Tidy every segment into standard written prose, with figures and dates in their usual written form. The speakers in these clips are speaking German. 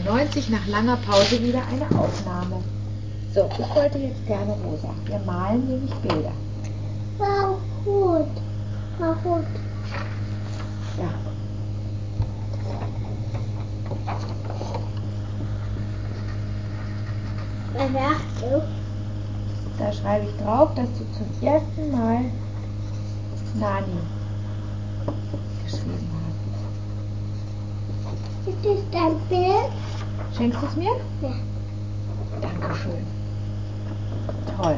90 nach langer Pause wieder eine Aufnahme. So, ich wollte jetzt gerne rosa. Wir malen nämlich Bilder. War rot. War rot. Ja. Was sagst du? Da schreibe ich drauf, dass du zum ersten Mal Nani geschrieben hast. Ist das dein Bild? Schenkst du es mir? Ja. Dankeschön. Toll.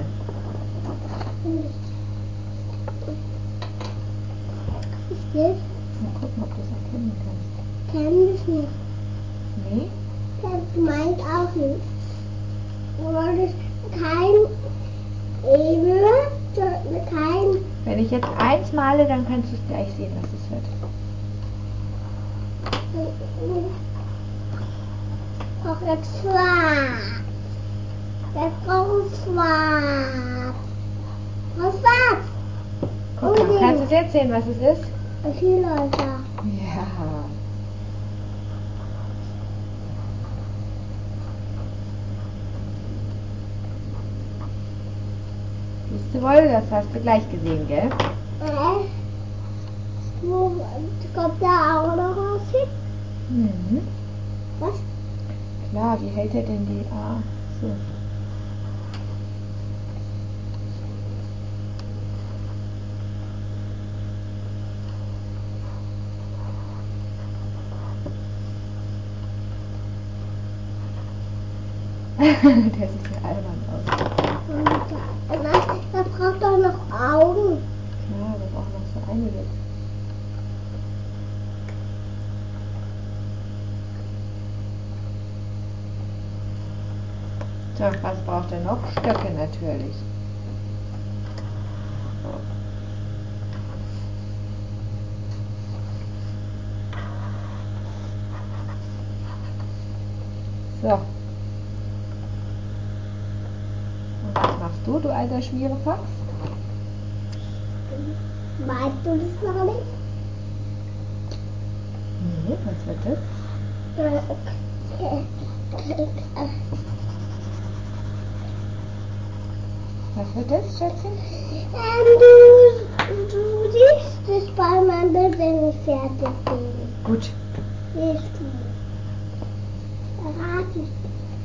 Ist das? Mal gucken, ob du es erkennen kannst. Kenn ich nicht. Nee? Kennst du meins auch nicht. Du wolltest kein Ebel, kein... Wenn ich jetzt eins male, dann kannst du es gleich sehen, was es wird. Ich brauche jetzt schwarz. Ich brauche schwarz. Was schwarz? Guck mal, kannst du es jetzt sehen, was es ist? Ein Skiläufer. Ja. Siehst du wohl, das hast du gleich gesehen, gell? Wo kommt da auch noch was hin? Mhm. Was? Klar, wie hält er denn die A? So. Der sieht ja albern aus. Und da braucht doch noch Augen. Klar, da braucht noch so einiges. So, was braucht er noch? Stöcke natürlich. So. Und was machst du alter Schmierefax? Weißt du das noch nicht? Nee, was wird das? Was wird das, Schätzchen? Du siehst es bei meinem Bild, wenn ich fertig bin. Gut. Siehst du. Verrate ich.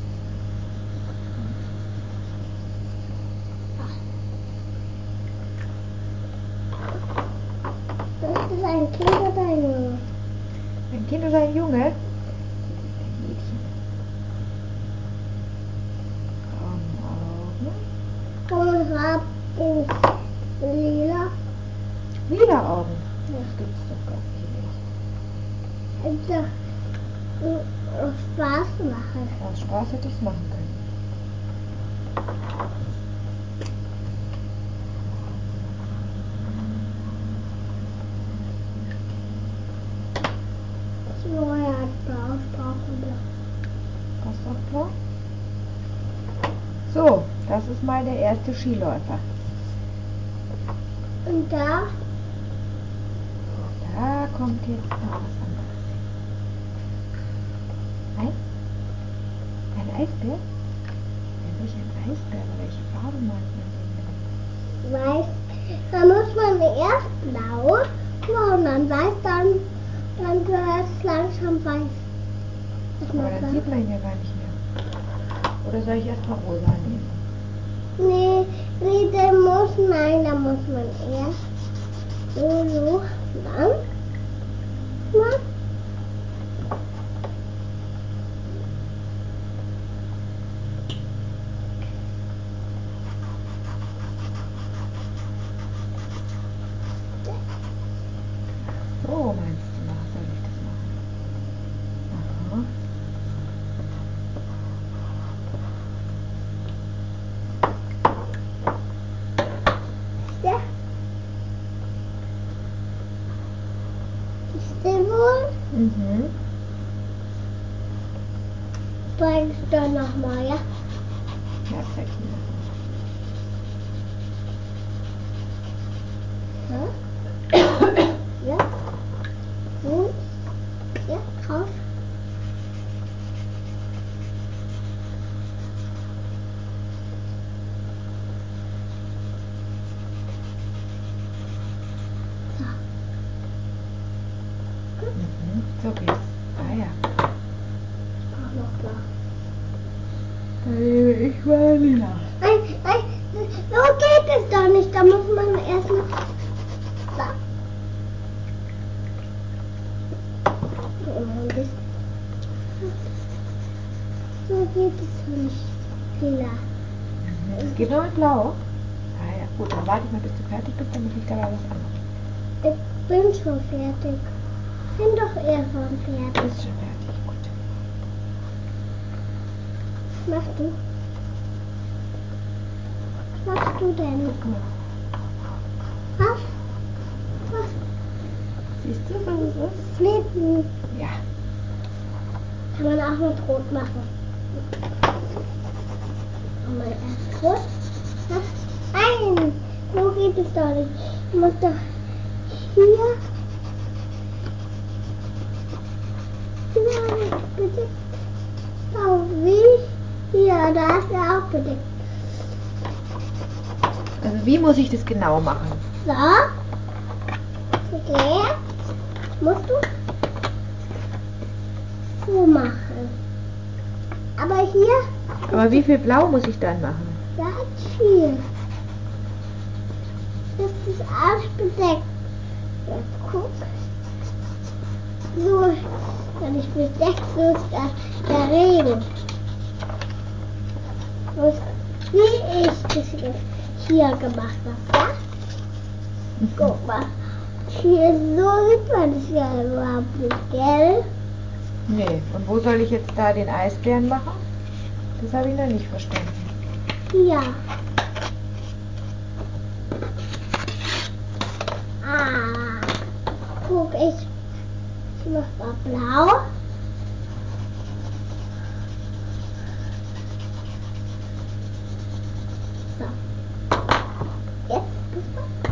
Das ist ein Kind oder ein Junge? Ein Kind oder ein Junge? Das ist ein Mädchen. Braune Augen. Und hab ich lila. Lila Augen. Das gibt's doch gar nicht. Hätte Spaß machen. Aus Spaß hätte ich es machen können. So, er hat blau, brauchen wir. Passt auch klar? So, das ist mal der erste Skiläufer. Und da? Da kommt jetzt noch was anderes hin. Ein Eisbär? Ja, welcher Eisbär? Welche Farbe malt man denn? Weiß. Da muss man erst blau und dann weiß, dann wird es langsam weiß. Aber dann sieht man ihn ja gar nicht mehr. Oder soll ich erst mal rosa nehmen? Nee, da muss man erst so, dann. So meinst du, soll ich das machen? Aha. Ja. Ist der wohl? Mhm. Zeigst du nochmal, ja? Ja, zeig mir das Ja? Ja? Ja? Drauf. mal lila. So geht es doch nicht. Da muss man erstmal. So geht es doch nicht. Lila. Es geht nur mit Blau. Ah ja, gut, dann warte ich mal, bis du fertig bist, damit ich dabei was anmache. Ich bin schon fertig. Bin doch eher schon fertig. Bist schon fertig, gut. Was machst du? Was machst du denn? Guck mal. Was? Was? Siehst du, was es ist? Flippen. Ja. Kann man auch mit Rot machen. Und mal erst Rot. Was? Nein, so geht es doch nicht. Du musst doch hier. Ja, bitte. Oh, wie? Hier, da ist er auch bedeckt. Also wie muss ich das genau machen? So. Okay. Musst du so machen. Aber hier, Aber wie viel Blau muss ich dann machen? ganz viel. Das ist alles bedeckt. Jetzt guck. So, wenn ich bedeckt, so ist der Regen. Und wie ich das jetzt hier gemacht habe, ja? Guck mal. Hier so sieht man das ja überhaupt nicht, gell? Nee. Und wo soll ich jetzt da den Eisbären machen? Das habe ich noch nicht verstanden. Hier. Guck, ich mach mal blau. So. Jetzt bist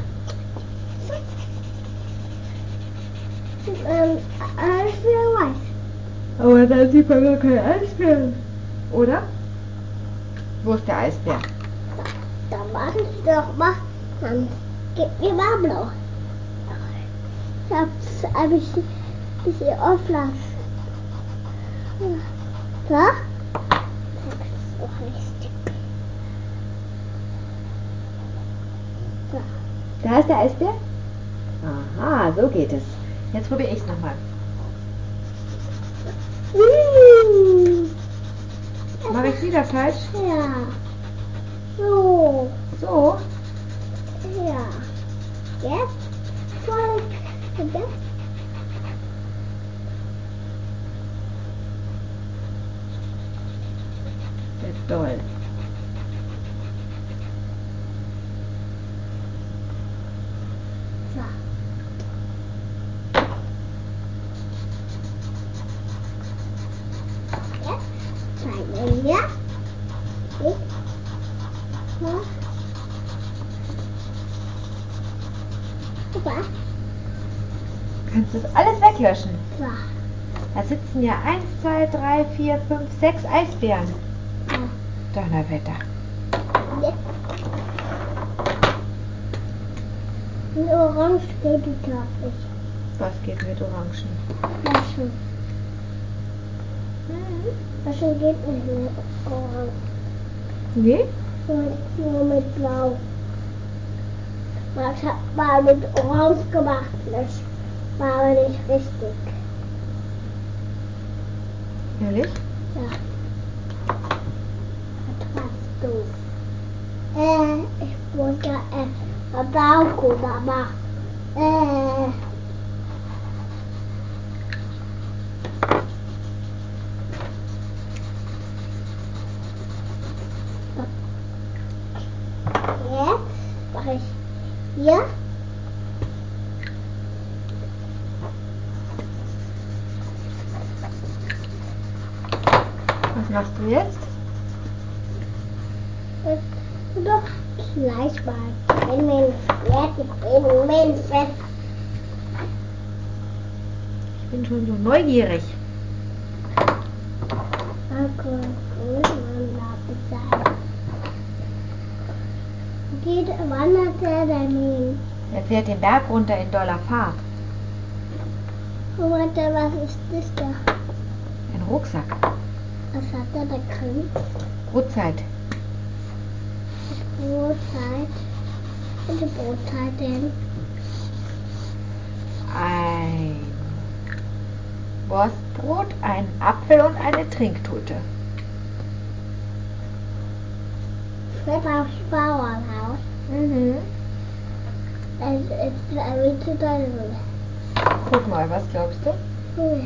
du. Alles wieder weiß. Aber dann sieht man gar keinen Eisbären. Oder? Wo ist der Eisbär? Dann mach ich doch mal. Dann gib mir mal blau. Ich hab's ein bisschen offen. So. So richtig. So. Da ist der Eisbär? Aha, so geht es. Jetzt probiere ich es nochmal. Mache ich wieder falsch? Ja. So. So? Ja. Jetzt voll. Und jetzt? Sehr doll. So. Jetzt zeigen wir. Guck mal. Kannst du das alles weglöschen? So. Da sitzen ja 1, 2, 3, 4, 5, 6 Eisbären. So. Donnerwetter. Jetzt. Ein Orange geht es, glaube ich. Was geht mit Orangen? Waschen. Waschen geht nicht mit Orange. Nee? Nur mit Blau. Ich hab mal mit Orange gemacht. Das war aber nicht richtig. Ehrlich? Ja. Das warst du. Ich muss ja Blau machen. Jetzt mache ich hier. Was machst du jetzt? Doch gleich mal. Moment. Ich bin schon so neugierig. Wandert er denn hin? Er fährt den Berg runter in doller Fahrt. Warte, was ist das da? Ein Rucksack. Was hat er da drin? Brotzeit. Brotzeit. Welche Brotzeit denn? Ein Wurstbrot, ein Apfel und eine Trinktute. Fett aufs Bauernhaus. Mhm. Es ist ein bisschen toll. Guck mal, was glaubst du? Ja.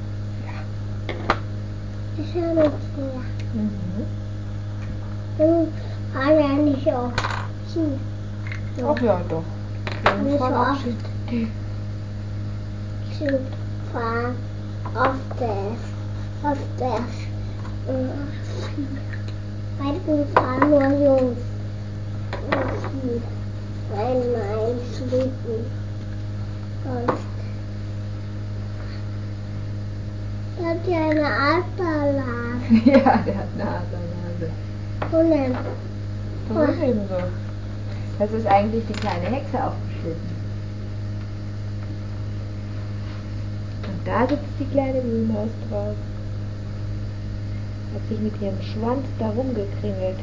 Das ist ja nicht sehr. Mhm. Du hast ja nicht so viel. Ach ja, doch. Wir Nicht fahren so auch oft. Ski. Zu fahren auf das weil wir fahren nur Jungs. Nein, Schlitten. Sonst hat ja eine Adlerlage. Ja, der hat eine Adlernase. Und dann, Das ist eben so. Das ist eigentlich die kleine Hexe aufgeschnitten. Und da sitzt die kleine Wühlmaus drauf. Hat sich mit ihrem Schwanz da rumgekringelt,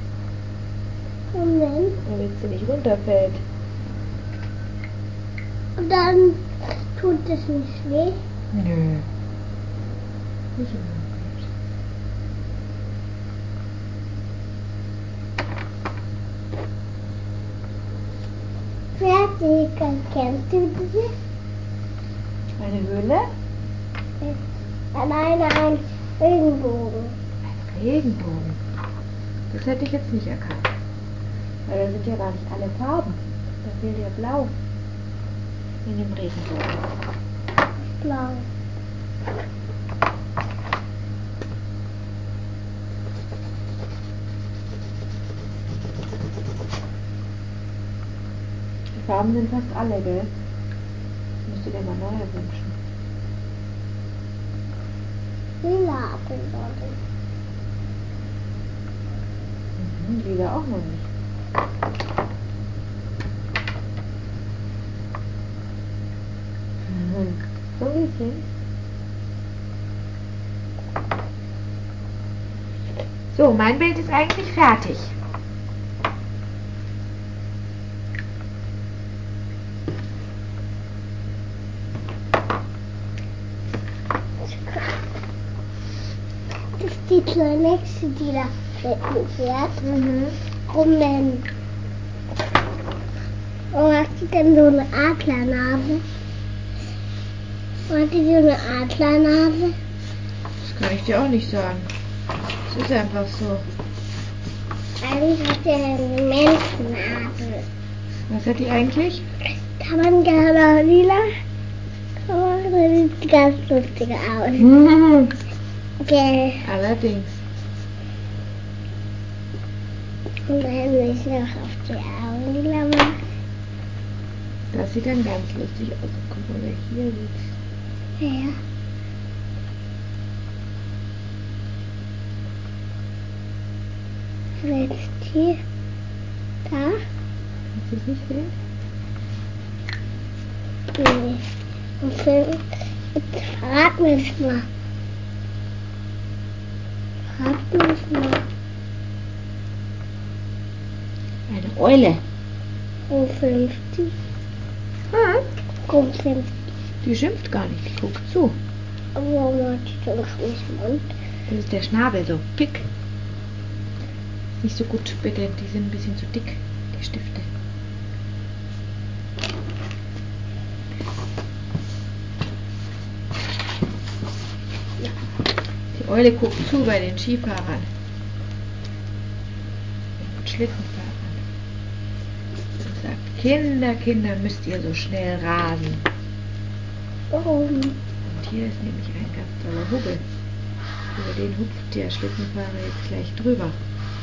damit sie nicht runterfällt. und dann tut es nicht weh. Nö. Nicht im Moment. Fertig, kennst du diese? Eine Höhle? Nein, ein Regenbogen. Ein Regenbogen. Das hätte ich jetzt nicht erkannt. Weil da sind ja gar nicht alle Farben. Da fehlt ja Blau in dem Regenbogen. Blau. Die Farben sind fast alle, gell? Musst du dir mal neue wünschen. Lila Apfelsorte. Lila auch noch nicht. So ein bisschen. So, mein Bild ist eigentlich fertig. Das ist die kleine Hexe, die da fährt. Rumrennen. Und hat sie denn so eine Adlernase? Hat die so eine Adlernase? Das kann ich dir auch nicht sagen. Es ist einfach so. Eigentlich hat sie eine Menschennase. Was hat die eigentlich? Kann man gerne lila? Das sieht ganz lustig aus. Gell. Allerdings. Und dann will ich noch auf die Augen lila machen. Das sieht dann ganz lustig aus. Guck mal, wer hier sitzt. Ja. Jetzt hier. Da. Kannst du es nicht sehen? Nee. Und jetzt verrat mir das mal. Verrat mir das mal. Eine Eule. Um 50. Um 50. Die schimpft gar nicht, die guckt zu. Warum hat die so einen großen Mund? Das ist der Schnabel so. Pick. Nicht so gut, bitte. Die sind ein bisschen zu dick, die Stifte. Die Eule guckt zu bei den Skifahrern. Und Schlittenfahrern. Und sagt, Kinder, Kinder, müsst ihr so schnell rasen. Warum? Und hier ist nämlich ein ganz toller Hubbel. Über den hupft der Schlittenfahrer jetzt gleich drüber.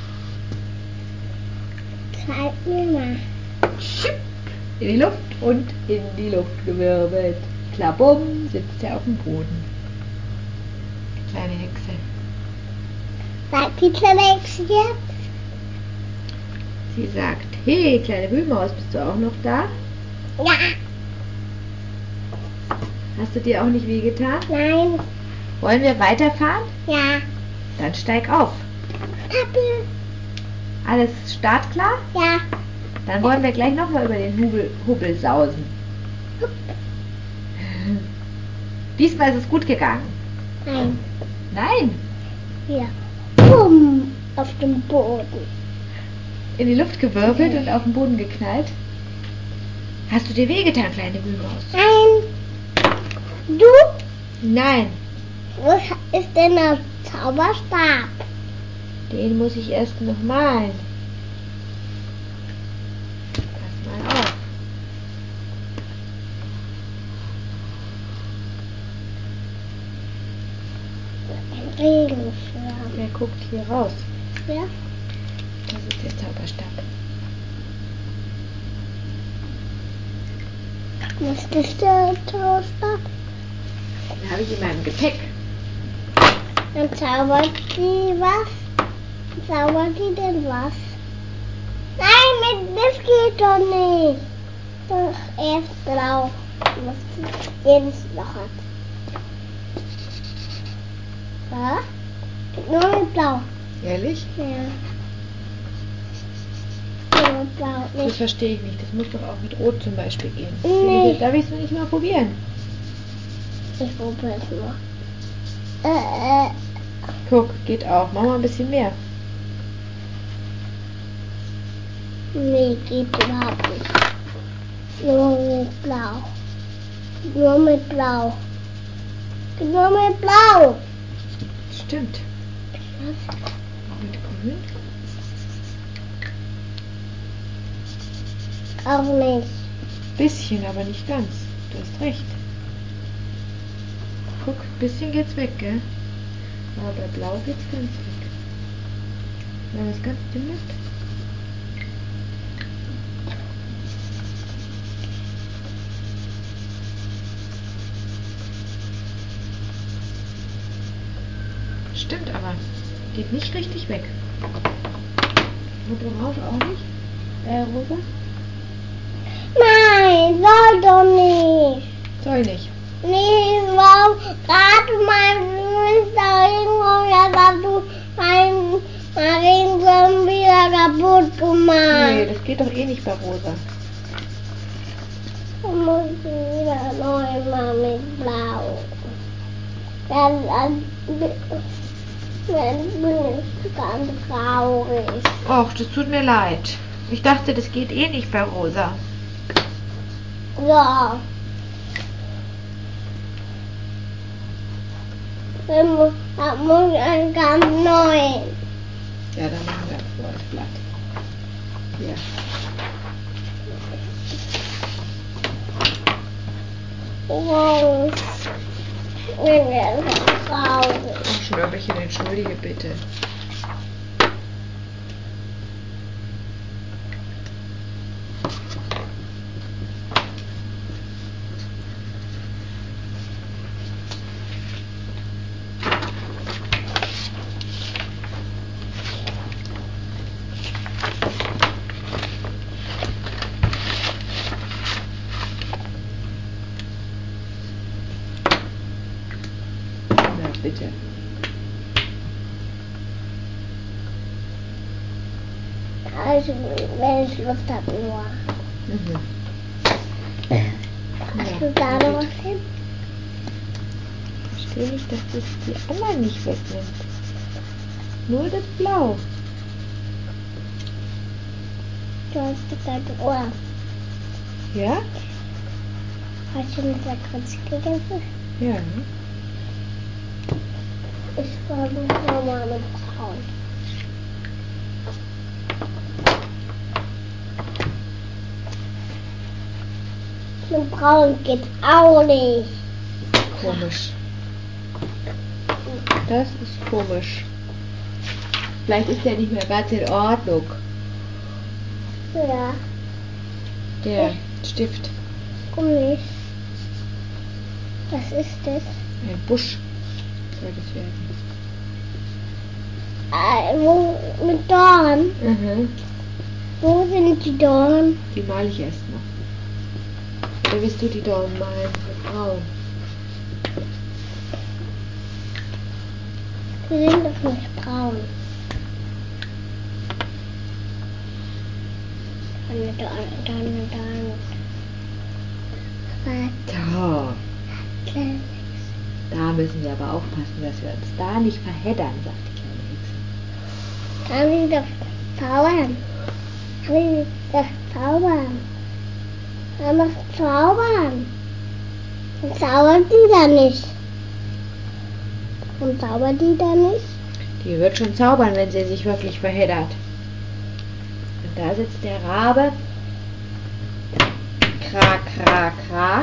Zeig mir mal. Schipp, in die Luft und in die Luft gewirbelt. Klabum, sitzt er auf dem Boden. Die kleine Hexe. Sagt die kleine Hexe jetzt? Sie sagt, hey, kleine Wühlmaus, bist du auch noch da? Ja. Hast du dir auch nicht wehgetan? Nein. Wollen wir weiterfahren? Ja. Dann steig auf. Papi. Alles startklar? Ja. Dann wollen wir gleich nochmal über den Hubbel sausen. Diesmal ist es gut gegangen. Nein. Nein, Ja. Bumm. Auf dem Boden. in die Luft gewirbelt und auf den Boden geknallt. Hast du dir wehgetan, kleine Wühlmaus? Nein. Du? Nein, Wo ist denn der Zauberstab? den muss ich erst noch malen. Pass mal auf. Ein Regenschirm. Der guckt hier raus. Ja. Das ist der Zauberstab. Was ist der Zauberstab? Den habe ich in meinem Gepäck. Dann zaubert die was? Zaubert die denn was? Nein, das geht doch nicht. Doch erst blau. Was jedes noch hat. Ja? Nur mit blau. Ehrlich? Ja. Nur mit blau. Das Nicht. verstehe ich nicht. Das muss doch auch mit Rot zum Beispiel gehen. Nee. Darf ich es nicht mal probieren? Ich probiere es nur. Guck, geht auch. Mach mal ein bisschen mehr. Nee, geht überhaupt nicht. Nur mit blau. Nur mit blau. Nur mit blau. Stimmt. Mit Grün? Auch nicht. Bisschen, aber nicht ganz. Du hast recht. Guck, bisschen geht's weg, gell? Aber bei Blau geht's ganz weg. Wenn man es ganz dünn ist. Stimmt aber. Geht nicht richtig weg. Und Orange auch nicht? Rosa? Nein, soll doch nicht. Soll nicht. Nee, warum? Gerade mein Regenwurm, ja, hast du meinen Regenwurm wieder kaputt gemacht. Nee, das geht doch eh nicht bei Rosa. Dann muss ich wieder neu machen mit blau. Dann bin ich ganz traurig. Och, das tut mir leid. Ich dachte, das geht eh nicht bei Rosa. Ja. Dann muss ich ganz neu. Ja, dann machen wir ein neues Blatt. Hier. Wow. Ich bin ganz traurig. Ach, Schnörkelchen, entschuldige bitte. Na, bitte. Also, wenn ich Lust habe, nur. Mhm. Hast du da noch was hin? Ich verstehe nicht, dass das die anderen nicht wegnimmt. Nur das Blau. Du hast gesagt, oh, Ja? hast du mit Lakritz gegessen? Ja. Ich war nochmal mit Braun. Mit Braun geht auch nicht. Komisch. Das ist komisch. Vielleicht ist der nicht mehr ganz in Ordnung. Ja, Der Stift. Gummis. Was ist das? Ein Busch soll das werden. Wo, mit Dorn. Mhm. Wo sind die Dorn? Die male ich erst noch. Oder willst du die Dornen malen mit Braun? Die sind doch nicht braun. Da. Da müssen wir aber aufpassen, dass wir uns da nicht verheddern, sagt die kleine Hexe. Kann ich doch zaubern? Kann ich doch zaubern? Kann doch zaubern? Und zaubert die da nicht? Und zaubert die da nicht? Die wird schon zaubern, wenn sie sich wirklich verheddert. Und da sitzt der Rabe. Kra, kra, kra.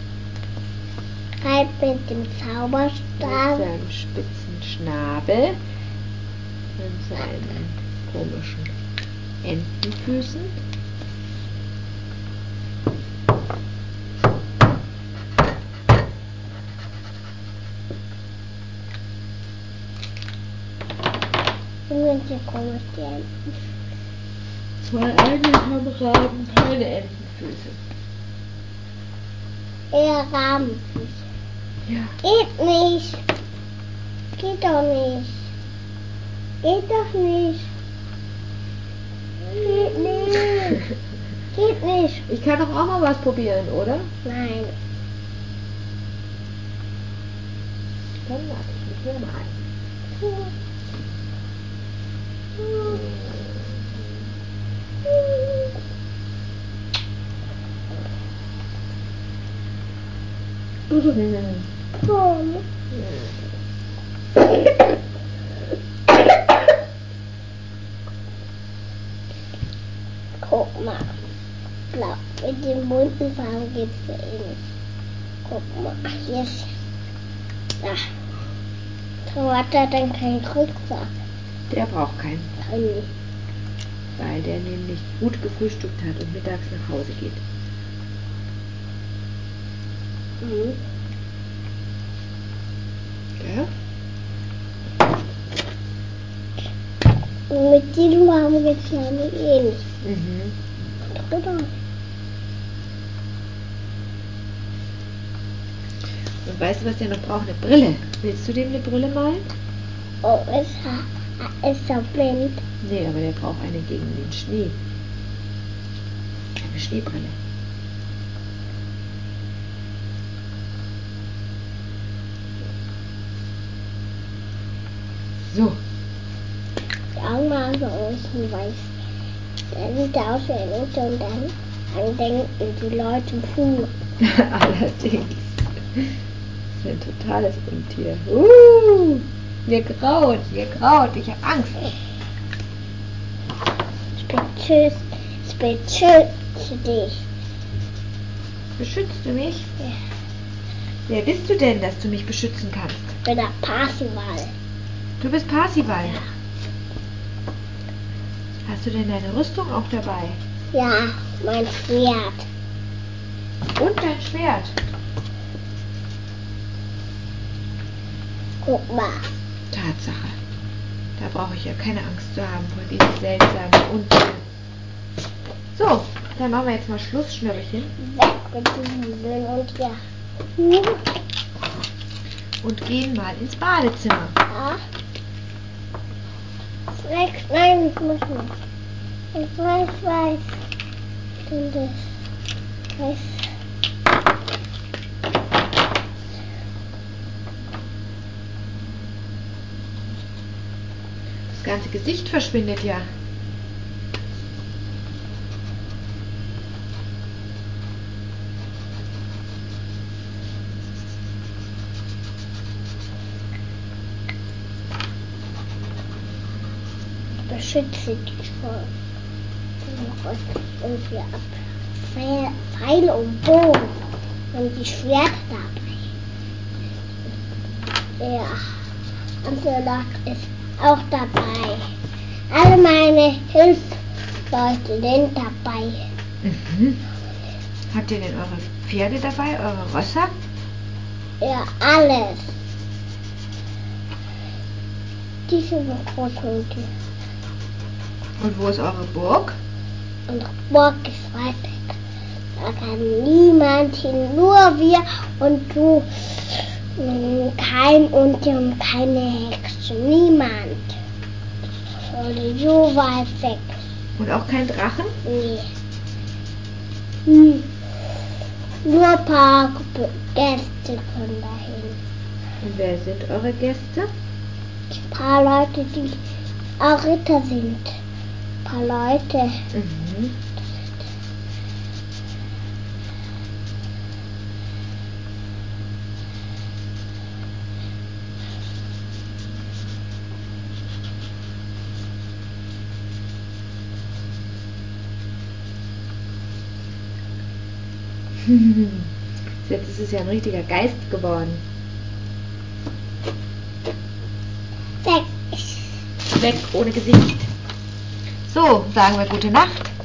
Halt mit dem Zauberstab. Mit seinem spitzen Schnabel und seinen komischen Entenfüßen. Und hier komisch die Enten. Eigentlich haben Raben keine Entenfüße. Eher Rabenfüße. Ja. Geht nicht. Geht doch nicht. Geht doch nicht. Geht nicht. Geht nicht. Ich kann doch auch mal was probieren, oder? Nein. Dann warte ich mich hier mal ein. Guck mal. Blau. Mit den bunten Farben geht's ja eh nicht. Guck mal. Hier ist. Da. So hat er dann keinen Rucksack. Der braucht keinen, Nein. weil der nämlich gut gefrühstückt hat und mittags nach Hause geht. Mhm. Gell? Und mit diesem Farben geht's ja eh nicht. Mhm. Oder? Und weißt du, was der noch braucht? Eine Brille. Willst du dem eine Brille malen? Oh, ist er blind? Nee, aber der braucht eine gegen den Schnee. Eine Schneebrille. So. Die Augen waren so außen weiß. Dann sieht er aus wie ein Ute und dann denken die Leute, puh. Allerdings. Das ist ein totales Untier. Mir graut, ich hab Angst. Ich beschütze dich. Beschützt du mich? Ja. Wer bist du denn, dass du mich beschützen kannst? Ich bin der Parsival. Du bist Parsival. Ja. Hast du denn deine Rüstung auch dabei? Ja, mein Schwert. Und dein Schwert? Guck mal. Tatsache. Da brauche ich ja keine Angst zu haben vor diesen seltsamen Untieren. So, dann machen wir jetzt mal Schluss, Schnürrchen. Weg mit diesem blöden Untier. Und gehen mal ins Badezimmer. Ja. Weg. Nein, ich muss nicht. Ich weiß. Und das weiß. Das ganze Gesicht verschwindet ja. Beschütze dich vor irgendwie ab Pfeil und Bogen und die Schwerter dabei. Ja, Antelot ist auch dabei. Alle meine Hilfsleute sind dabei. Mhm. Habt ihr denn eure Pferde dabei, eure Rösser? Ja, alles. Die sind groß und die. Und wo ist eure Burg? Unsere Burg ist weit weg. Da kann niemand hin, nur wir und du. Kein Untier und keine Hexe. Niemand. Oder so weit weg. Und auch kein Drachen? Nee. Nur ein paar Gäste können dahin. Und wer sind eure Gäste? Ein paar Leute, die auch Ritter sind. Ein paar Leute. Mhm. Jetzt ist es ja ein richtiger Geist geworden. Weg. Weg ohne Gesicht. So, sagen wir gute Nacht.